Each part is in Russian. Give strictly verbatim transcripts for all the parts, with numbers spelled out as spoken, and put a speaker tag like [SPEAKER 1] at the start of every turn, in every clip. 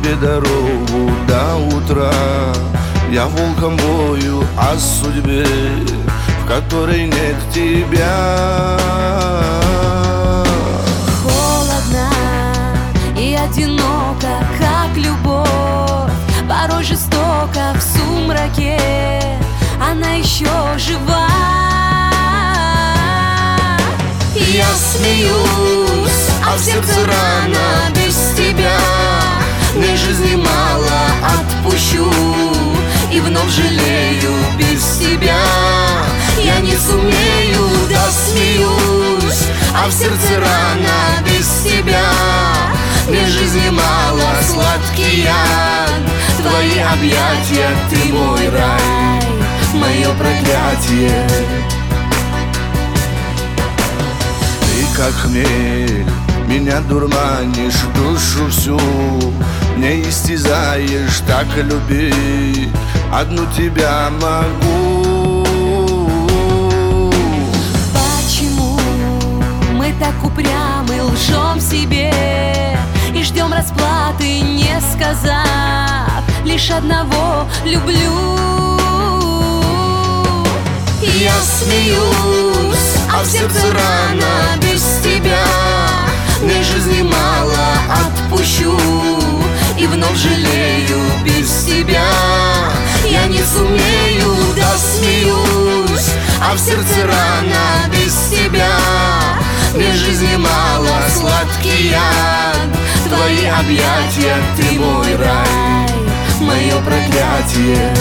[SPEAKER 1] тебе дорогу до утра. Я волком вою о судьбе, в которой нет тебя.
[SPEAKER 2] Холодно и одиноко, как любовь, порой жестоко в сумраке, она еще жива. Я смеюсь, а в сердце рана без тебя. Мне жизни мало, отпущу и вновь жалею без тебя. Я не сумею, да смеюсь, а в сердце рана без тебя. Мне жизни мало, сладкий яд, твои объятия, ты мой рай, мое проклятие.
[SPEAKER 1] Ты как хмель, меня дурманишь, душу всю не истязаешь, так люби, одну тебя могу.
[SPEAKER 2] Почему мы так упрямы, лжем себе и ждем расплаты, не сказав лишь одного люблю? Я смеюсь, а в сердце рана без тебя. Мне жизни мало, отпущу и вновь жалею без тебя. Я не сумею, да смеюсь, а в сердце рана без тебя. Мне жизни мало, сладкий яд, твои объятия, ты мой рай, мое проклятие.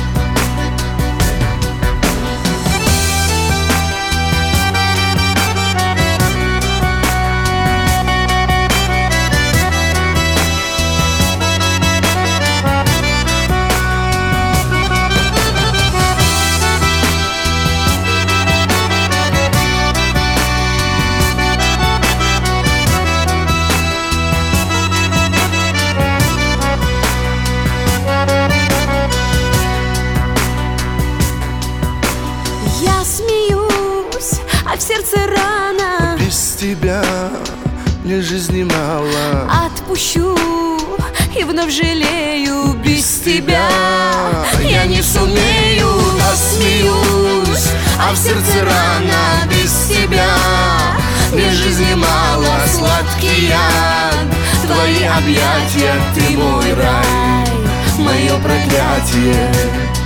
[SPEAKER 2] Я смеюсь, а в сердце рана
[SPEAKER 1] без тебя. Мне жизни мало,
[SPEAKER 2] отпущу и вновь жалею без тебя. Я не сумею, да смеюсь, а в сердце рана без тебя. Мне жизни мало, сладкий яд, твои объятия, ты мой рай, мое проклятие.